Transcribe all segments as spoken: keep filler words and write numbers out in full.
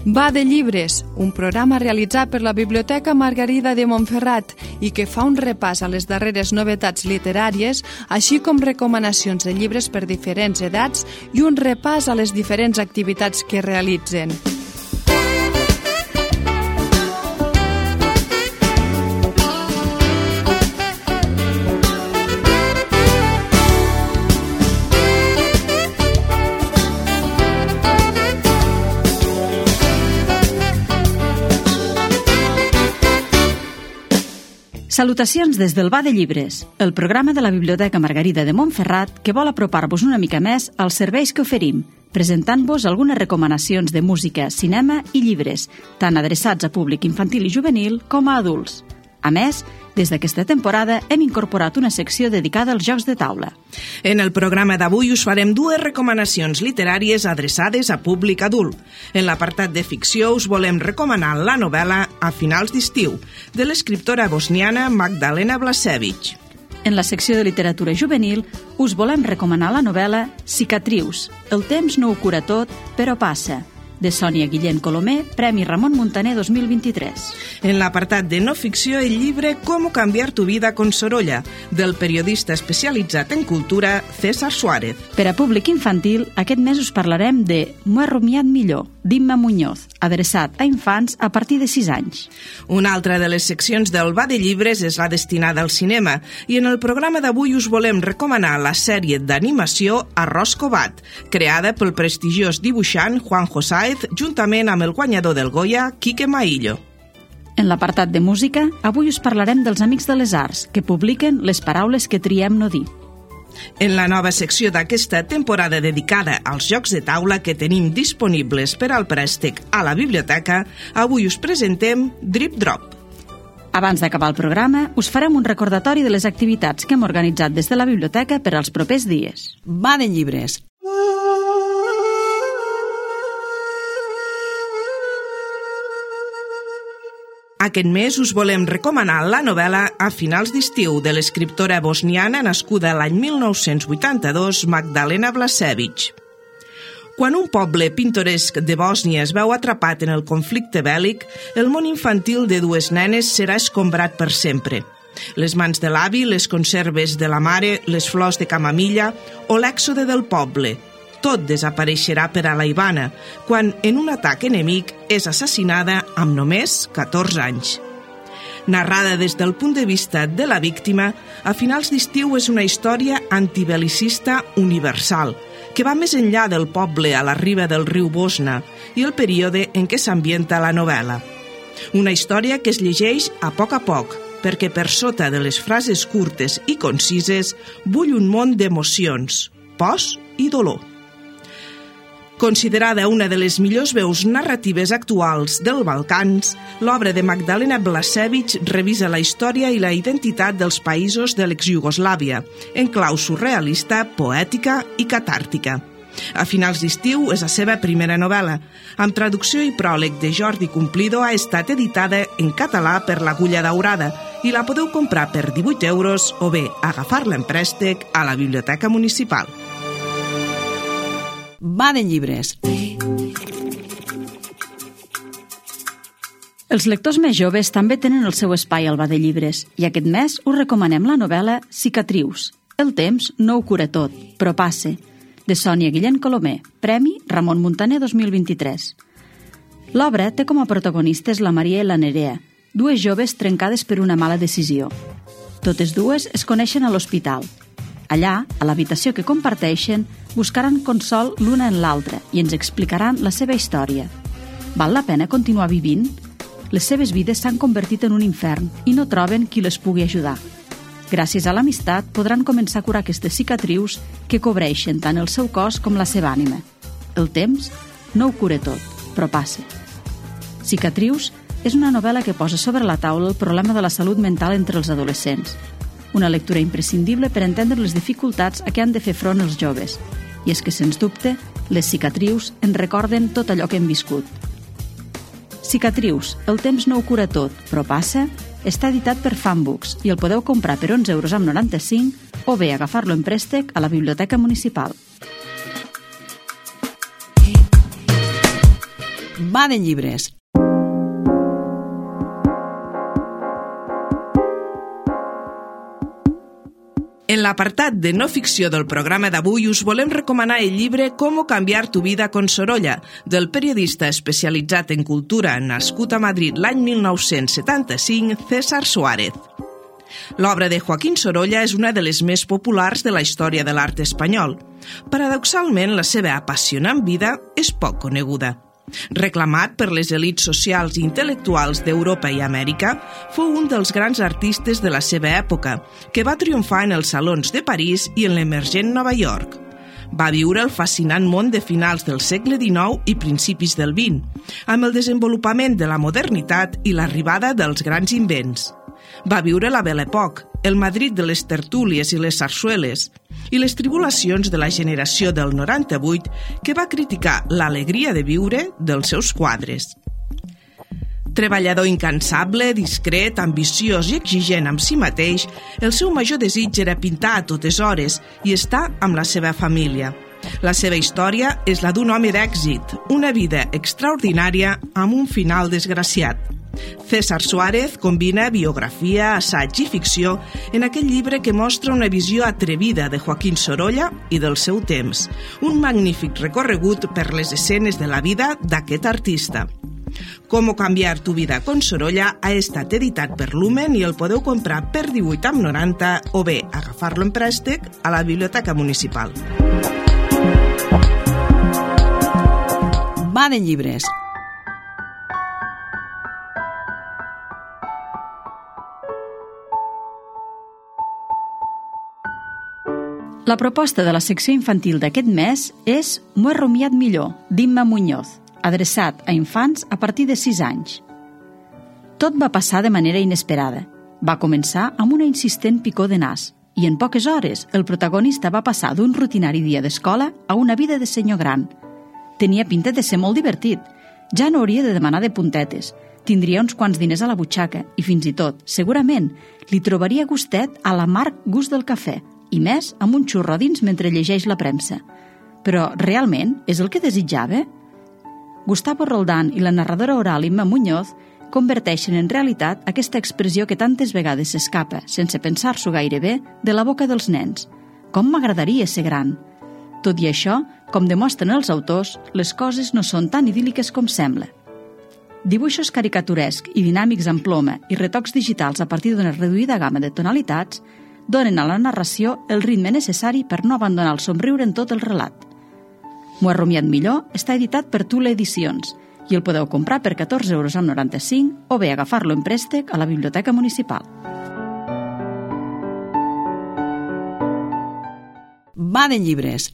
Va de llibres, un programa realitzat per la Biblioteca Margarida de Montferrat i que fa un repàs a les darreres novetats literàries, així com recomanacions de llibres per diferents edats i un repàs a les diferents activitats que realitzen. Salutacions des del Va de Llibres, el programa de la Biblioteca Margarida de Montferrat que vol apropar-vos una mica més als serveis que oferim, presentant-vos algunes recomanacions de música, cinema i llibres, tant adreçats a públic infantil i juvenil com a adults. A més, des d'aquesta temporada hem incorporat una secció dedicada als jocs de taula. En el programa d'avui us farem dues recomanacions literàries adreçades a públic adult. En l'apartat de ficció us volem recomanar la novel·la A finals d'estiu, de l'escriptora bosniana Magdalena Blažević. En la secció de literatura juvenil us volem recomanar la novel·la Cicatrius, el temps no ho cura tot, però passa, de Sònia Guillén Colomer, Premi Ramon Muntaner dos mil vint-i-tres. En l'apartat de no ficció, el llibre Cómo cambiar tu vida con Sorolla, del periodista especialitzat en cultura César Suárez. Per a públic infantil, aquest mes us parlarem de M'ho he rumiat millor, d'Imma Muñoz, adreçat a infants a partir de sis anys. Una altra de les seccions del Va de Llibres és la destinada al cinema, i en el programa d'avui us volem recomanar la sèrie d'animació Arròs Covat, creada pel prestigiós dibuixant Juanjo Sáez, juntament amb el guanyador del Goya, Quique Maillo. En l'apartat de música, avui us parlarem dels Amics de les Arts, que publiquen Les paraules que triem no dir. En la nova secció d'aquesta temporada dedicada als jocs de taula que tenim disponibles per al préstec a la biblioteca, avui us presentem Drip Drop. Abans d'acabar el programa, us farem un recordatori de les activitats que hem organitzat des de la biblioteca per als propers dies. Va de Llibres. Aquest mes us volem recomanar la novel·la A finals d'estiu, de l'escriptora bosniana nascuda l'any mil nou-cents vuitanta-dos, Magdalena Blažević. Quan un poble pintoresc de Bòsnia es veu atrapat en el conflicte bèl·lic, el món infantil de dues nenes serà escombrat per sempre. Les mans de l'avi, les conserves de la mare, les flors de camamilla o l'èxode del poble. Tot desapareixerà per a la Ivana, quan en un atac enemic és assassinada amb només catorze anys. Narrada des del punt de vista de la víctima, A finals d'estiu és una història antibelicista universal, que va més enllà del poble a la riba del riu Bosna i el període en què s'ambienta la novel·la. Una història que es llegeix a poc a poc, perquè per sota de les frases curtes i concises bull un món d'emocions, pors i dolor. Considerada una de les millors veus narratives actuals dels Balcans, l'obra de Magdalena Blažević revisa la història i la identitat dels països de l'ex-Iugoslàvia, en clau surrealista, poètica i catàrtica. A finals d'estiu és la seva primera novel·la. Amb traducció i pròleg de Jordi Cumplido, ha estat editada en català per l'Agulla Daurada i la podeu comprar per divuit euros o bé agafar-la en préstec a la Biblioteca Municipal. Va de Llibres. Els lectors més joves també tenen el seu espai al Va de Llibres i aquest mes us recomanem la novel·la Cicatrius, el temps no ho cura tot, però passe, de Sònia Guillén Colomer, Premi Ramon Muntaner dos mil vint-i-tres. L'obra té com a protagonistes la Maria i la Nerea, dues joves trencades per una mala decisió. Totes dues es coneixen a l'hospital. Allà, a l'habitació que comparteixen, buscaran consol l'una en l'altra i ens explicaran la seva història. Val la pena continuar vivint? Les seves vides s'han convertit en un infern i no troben qui les pugui ajudar. Gràcies a l'amistat podran començar a curar aquestes cicatrius que cobreixen tant el seu cos com la seva ànima. El temps no ho cura tot, però passa. Cicatrius és una novel·la que posa sobre la taula el problema de la salut mental entre els adolescents. Una lectura imprescindible per entendre les dificultats a què han de fer front els joves. I és que, sens dubte, les cicatrius ens recorden tot allò que hem viscut. Cicatrius, el temps no ho cura tot, però passa, està editat per Fanbooks i el podeu comprar per onze euros amb noranta-cinc o bé agafar-lo en préstec a la Biblioteca Municipal. Va de llibres. En l'apartat de no ficció del programa d'avui us volem recomanar el llibre Cómo cambiar tu vida con Sorolla, del periodista especialitzat en cultura nascut a Madrid l'any mil nou-cents setanta-cinc, César Suárez. L'obra de Joaquín Sorolla és una de les més populars de la història de l'art espanyol. Paradoxalment, la seva apassionant vida és poc coneguda. Reclamat per les elits socials i intel·lectuals d'Europa i Amèrica, fou un dels grans artistes de la seva època, que va triomfar en els salons de París i en l'emergent Nova York. Va viure el fascinant món de finals del segle dinou i principis del vint, amb el desenvolupament de la modernitat i l'arribada dels grans invents. Va viure la Belle Époque, el Madrid de les tertúlies i les sarsueles, i les tribulacions de la generació del noranta-vuit que va criticar l'alegria de viure dels seus quadres. Treballador incansable, discret, ambiciós i exigent amb si mateix, el seu major desig era pintar a totes hores i estar amb la seva família. La seva història és la d'un home d'èxit, una vida extraordinària amb un final desgraciat. César Suárez combina biografia, assaig i ficció en aquell llibre que mostra una visió atrevida de Joaquín Sorolla i del seu temps, un magnífic recorregut per les escenes de la vida d'aquest artista. Cómo cambiar tu vida con Sorolla ha estat editat per Lumen i el podeu comprar per divuit coma noranta o bé agafar-lo en préstec a la Biblioteca Municipal. Va de llibres. La proposta de la secció infantil d'aquest mes és M'ho he rumiat millor, d'Imma Muñoz, adreçat a infants a partir de sis anys. Tot va passar de manera inesperada. Va començar amb una insistent picor de nas i en poques hores el protagonista va passar d'un rutinari dia d'escola a una vida de senyor gran. Tenia pinta de ser molt divertit. Ja no hauria de demanar de puntetes. Tindria uns quants diners a la butxaca i fins i tot, segurament, li trobaria gustet a l'amarg gust del cafè i més amb un xurro dins mentre llegeix la premsa. Però realment és el que desitjava? Gustavo Roldán i la narradora oral Imma Muñoz converteixen en realitat aquesta expressió que tantes vegades s'escapa, sense pensar-s'ho gaire bé, de la boca dels nens. Com m'agradaria ser gran! Tot i això, com demostren els autors, les coses no són tan idíl·liques com sembla. Dibuixos caricaturescs i dinàmics amb ploma i retocs digitals a partir d'una reduïda gamma de tonalitats donen a la narració el ritme necessari per no abandonar el somriure en tot el relat. M'ho he rumiat millor està editat per Tule Edicions i el podeu comprar per catorze euros amb noranta-cinc o bé agafar-lo en préstec a la Biblioteca Municipal. Va de llibres.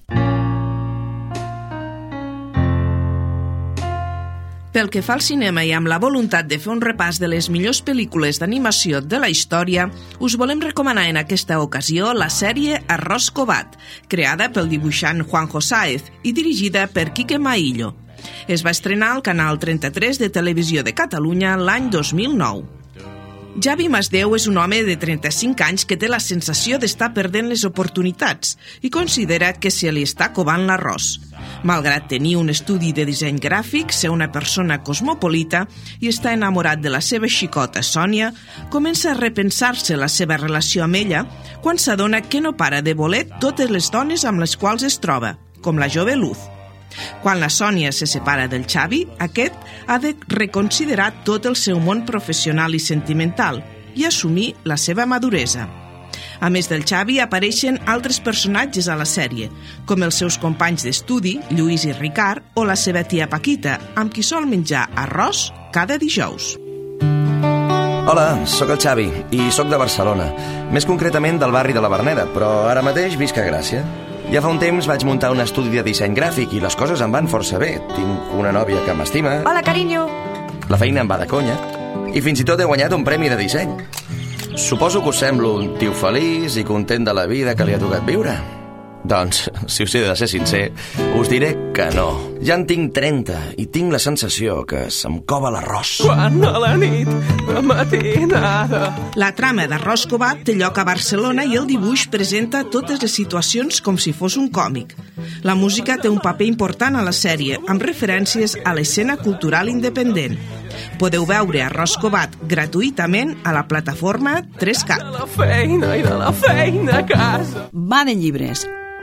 Pel que fa al cinema i amb la voluntat de fer un repàs de les millors pel·lícules d'animació de la història, us volem recomanar en aquesta ocasió la sèrie Arròs Covat, creada pel dibuixant Juanjo Sáez i dirigida per Quique Maillo. Es va estrenar al Canal trenta-tres de Televisió de Catalunya l'any dos mil nou. Javi Masdeu és un home de trenta-cinc anys que té la sensació d'estar perdent les oportunitats i considera que se li està covant l'arròs. Malgrat tenir un estudi de disseny gràfic, ser una persona cosmopolita i estar enamorat de la seva xicota Sònia, comença a repensar-se la seva relació amb ella quan s'adona que no para de voler totes les dones amb les quals es troba, com la jove Luz. Quan la Sònia se separa del Xavi, aquest ha de reconsiderar tot el seu món professional i sentimental i assumir la seva maduresa. A més del Xavi, apareixen altres personatges a la sèrie, com els seus companys d'estudi, Lluís i Ricard, o la seva tia Paquita, amb qui sol menjar arròs cada dijous. Hola, sóc el Xavi i sóc de Barcelona, més concretament del barri de la Verneda, però ara mateix visc a Gràcia. Ja fa un temps vaig muntar un estudi de disseny gràfic i les coses em van força bé. Tinc una nòvia que m'estima. Hola, carinyo. La feina em va de conya. I fins i tot he guanyat un premi de disseny. Suposo que us semblo un tio feliç i content de la vida que li ha tocat viure. Doncs, si us he de ser sincer, us diré que no. Ja en tinc trenta i tinc la sensació que se'm cova l'arròs. Quan a la nit, de matinada... La trama d'Arròs Covat té lloc a Barcelona i el dibuix presenta totes les situacions com si fos un còmic. La música té un paper important a la sèrie, amb referències a l'escena cultural independent. Podeu veure Arròs Covat gratuïtament a la plataforma tres cat. De la feina i de la feina a casa. Va de llibres.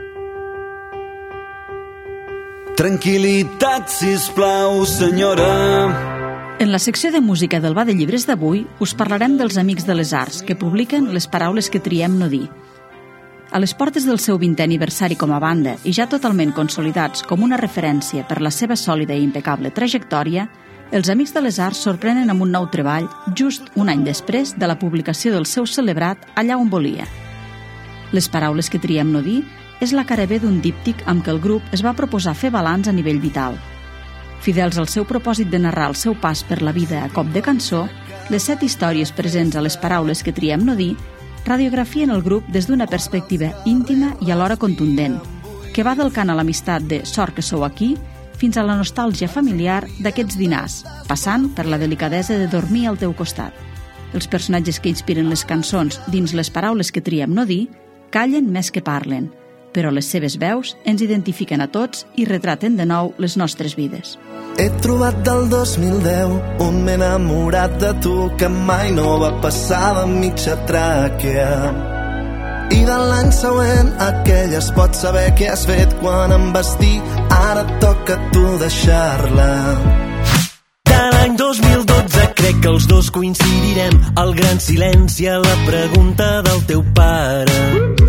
Tranquil·litat, sisplau, senyora. En la secció de música del Va de Llibres d'avui us parlarem dels Amics de les Arts, que publiquen Les paraules que triem no dir. A les portes del seu vintè aniversari com a banda i ja totalment consolidats com una referència per la seva sòlida i impecable trajectòria, els Amics de les Arts sorprenen amb un nou treball just un any després de la publicació del seu celebrat Allà on volia. Les paraules que triem no dir és la cara B d'un díptic amb què el grup es va proposar fer balanç a nivell vital. Fidels al seu propòsit de narrar el seu pas per la vida a cop de cançó, les set històries presents a les paraules que triem no dir radiografien el grup des d'una perspectiva íntima i alhora contundent, que va del cant a l'amistat de Sort que sou aquí fins a la nostàlgia familiar d'aquests dinars, passant per la delicadesa de dormir al teu costat. Els personatges que inspiren les cançons dins les paraules que triem no dir callen més que parlen, però les seves veus ens identifiquen a tots i retraten de nou les nostres vides. He trobat del dos mil deu un m'he enamorat de tu que mai no va passar de mitja tràquea. I de l'any següent aquell es pot saber què has fet quan em vas dir ara toca a tu deixar-la. De l'any dos mil dotze crec que els dos coincidirem el gran silenci a la pregunta del teu pare.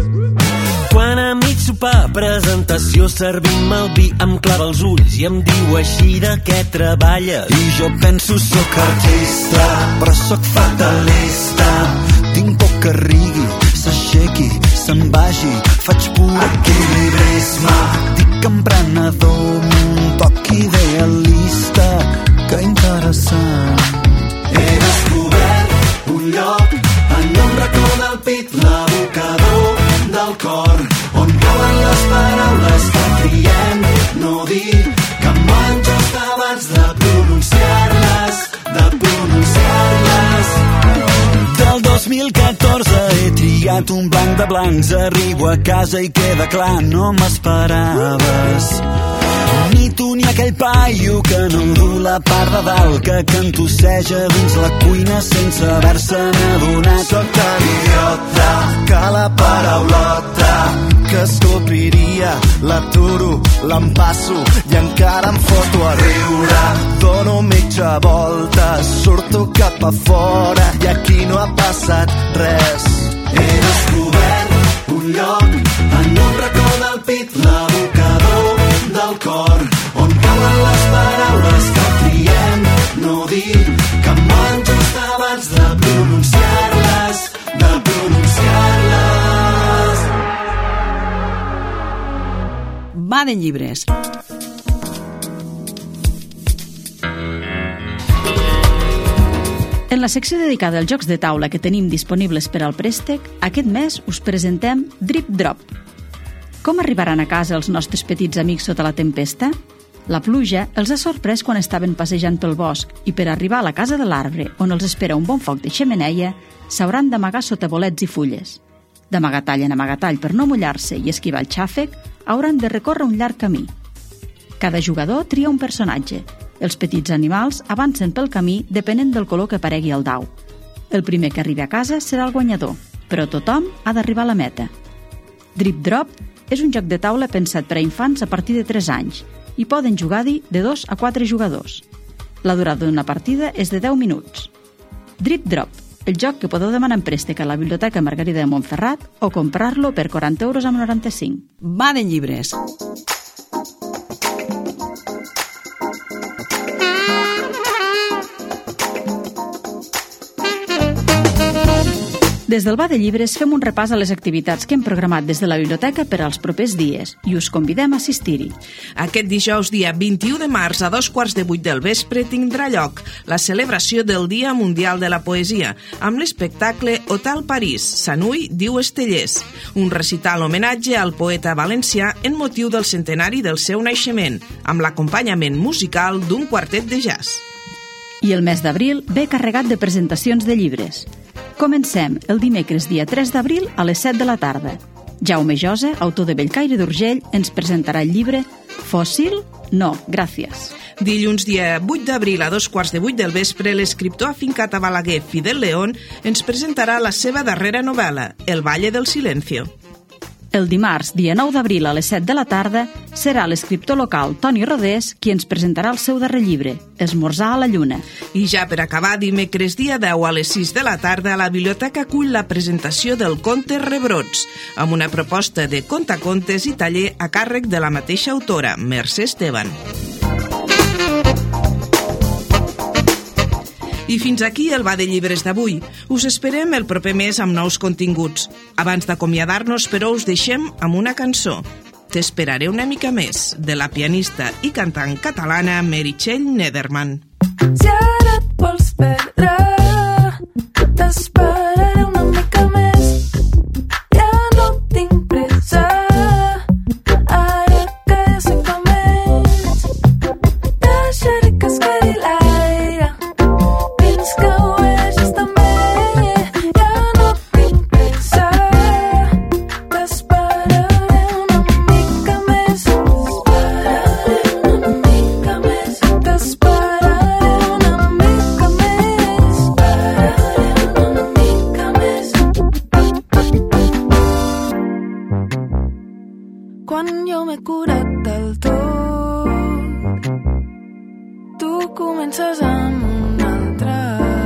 Quan a mig sopar, presentació, servim el vi, em clava els ulls i em diu així de què treballes. I jo penso soc artista, però soc fatalista. Tinc por que rigui, s'aixequi, se'n vagi, faig pur equilibrisme. Dic emprenedor, un toc idealista, que interessant. He descobert un lloc en un racó del pit, l'abocador del cor, on cauen les paraules que triem no dir, que em mouen just abans de pronunciar-les, de pronunciar-les. Del dos mil catorze he triat un blanc de blancs, arribo a casa i queda clar, no m'esperaves. Ni tu ni aquell paio que no du la part de dalt, que cantosseja dins la cuina sense haver-se'n adonat. Soc tan idiota que la paraulota que escopiria l'aturo, l'empasso i encara em foto a riure. Dono mitja volta, surto cap a fora i aquí no ha passat res. He descobert un lloc en un racó del pit, l'abocador del cor, on cauen les paraules que triem no dir, que em mouen just abans de pronunciar-les, de pronunciar-les. Va de llibres. En la secció dedicada als jocs de taula que tenim disponibles per al préstec, aquest mes us presentem Drip Drop. Com arribaran a casa els nostres petits amics sota la tempesta? La pluja els ha sorprès quan estaven passejant pel bosc i per arribar a la casa de l'arbre, on els espera un bon foc de xemeneia, s'hauran d'amagar sota bolets i fulles. D'amagatall en amagatall per no mullar-se i esquivar el xàfec, hauran de recórrer un llarg camí. Cada jugador tria un personatge. Els petits animals avancen pel camí depenent del color que aparegui al dau. El primer que arribi a casa serà el guanyador, però tothom ha d'arribar a la meta. Drip Drop és un joc de taula pensat per a infants a partir de tres anys i poden jugar-hi de dos a quatre jugadors. La durada d'una partida és de deu minuts. Drip Drop, el joc que podeu demanar en préstec a la Biblioteca Margarida de Montferrat o comprar-lo per quaranta euros amb noranta-cinc. Va de llibres. Des del Va de Llibres fem un repàs a les activitats que hem programat des de la biblioteca per als propers dies i us convidem a assistir-hi. Aquest dijous, dia vint-i-u de març, a dos quarts de vuit del vespre, tindrà lloc la celebració del Dia Mundial de la Poesia, amb l'espectacle Hotel París, Sanui diu Estellers, un recital homenatge al poeta valencià en motiu del centenari del seu naixement, amb l'acompanyament musical d'un quartet de jazz. I el mes d'abril ve carregat de presentacions de llibres. Comencem el dimecres dia tres d'abril a les set de la tarda. Jaume Josa, autor de Bellcaire d'Urgell, ens presentarà el llibre Fòssil? No, gràcies. Dilluns dia vuit d'abril a dos quarts de vuit del vespre, l'escriptor afincat a Balaguer, Fidel León, ens presentarà la seva darrera novel·la, El Valle del Silencio. El dimarts, dia nou d'abril a les set de la tarda, serà l'escriptor local Toni Rodés qui ens presentarà el seu darrer llibre, Esmorzar a la Lluna. I ja per acabar, dimecres dia deu a les sis de la tarda, la biblioteca acull la presentació del conte Rebrots, amb una proposta de contacontes i taller a càrrec de la mateixa autora, Mercè Esteban. I fins aquí el Va de Llibres d'avui. Us esperem el proper mes amb nous continguts. Abans d'acomiadar-nos, però, us deixem amb una cançó. T'esperaré una mica més, de la pianista i cantant catalana Meritxell Nederman. Si ara et vols perdre, t'esperaré una mica més. Ja no tinc pressa, ara que ja sé com ets. Deixaré que es quedi l'aire, fins que ho vegis també. Ja no tinc pressa, t'esperaré una mica més. T'esperaré una mica més. T'esperaré una mica més. T'esperaré una mica més. Quan jo m'he curat del tot, tu comences amb un altre.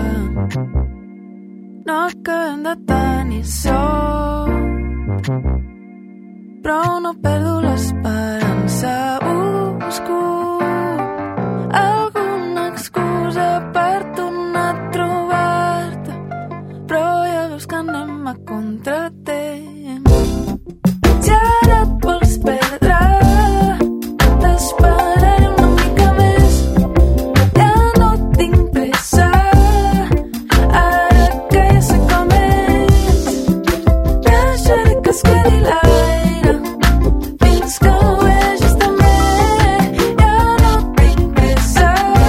No acabem de tenir sort, però no perdo l'esperança. Busco alguna excusa per tornar a trobar-te, però ja veus que anem a contratemps. Si ara et vols perdre, t'esperaré una mica més. Ja no tinc pressa, ara que ja sé com ets. Deixaré que es quedi l'aire, fins que ho vegis també. Ja no tinc pressa,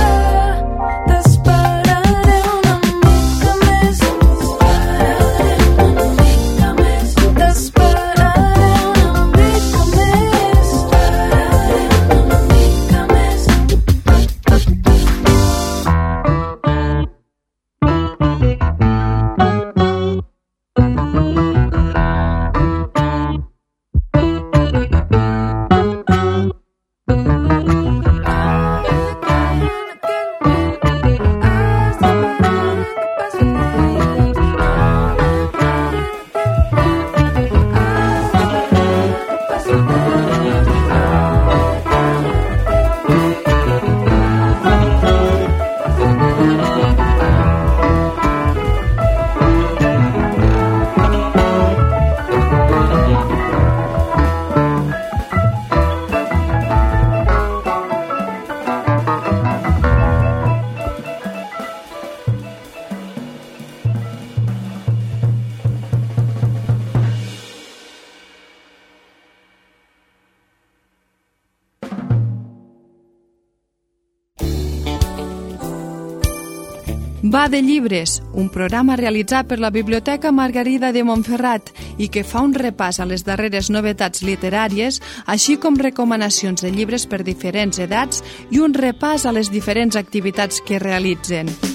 t'esperaré una mica més. T'esperaré una mica més. T'esperaré una mica més. T'esperaré una mica més. Va de Llibres, un programa realitzat per la Biblioteca Margarida de Montferrat i que fa un repàs a les darreres novetats literàries, així com recomanacions de llibres per diferents edats i un repàs a les diferents activitats que realitzen.